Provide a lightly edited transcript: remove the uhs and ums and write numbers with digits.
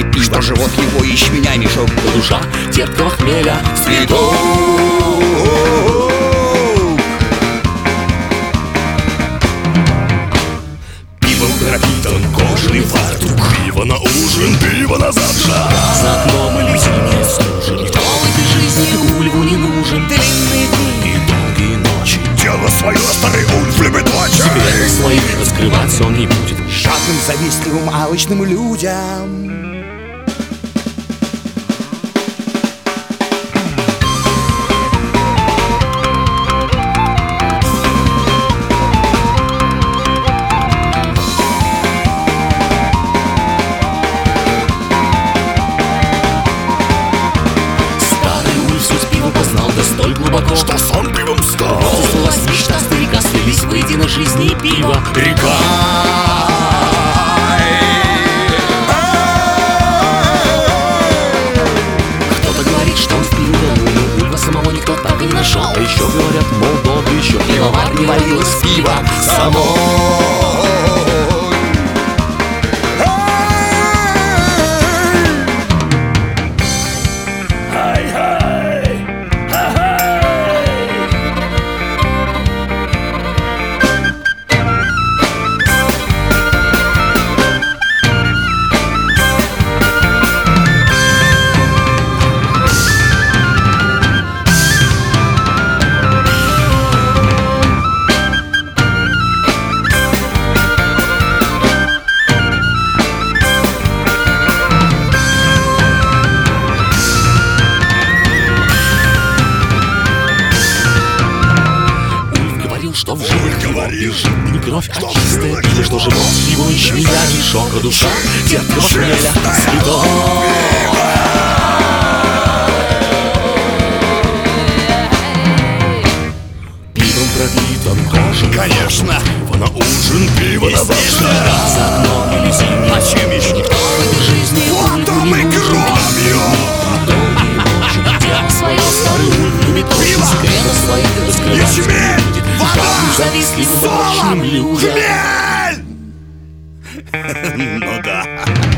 пиво. Что живот его ячменя мешок, Душа терпкого хмеля цветок. Пивом пропитан кожаный фартук. Пиво на ужин, пиво на завтрак. За окном иллюзийный стужа. Никто в этой жизни Ульву не нужен. Длинные дни и долгие ночи. Дело свое старый Ульф любит очень. Секреты своих раскрывать он не будет. Жадным, завистливым, алчным людям. Столь глубоко, что сон пивом стал. Соснулась мечта старика, слились воедино жизни и пиво. Река. Кто-то говорит, что он в пиве утонул, Ульва самого никто так и не нашел. А еще говорят, мол, долго еще пивовар не варилось пиво само. Что в жилах его бежит не кровь, а чистая пиво, что живот его ячменя мешок, а душа терпкого хмеля цветок. Пивом пропитан кожа, конечно. Пиво на ужин, пиво на завтрак. За окном иллюзийный А чем еще? никто в этой жизни Потом и кровью. долгие ночи. Дело свое старый Ульф любит очень. Секреты своих раскрывать Ячмень, вода, завистливым солод, алчным людям. хмель. Ну да.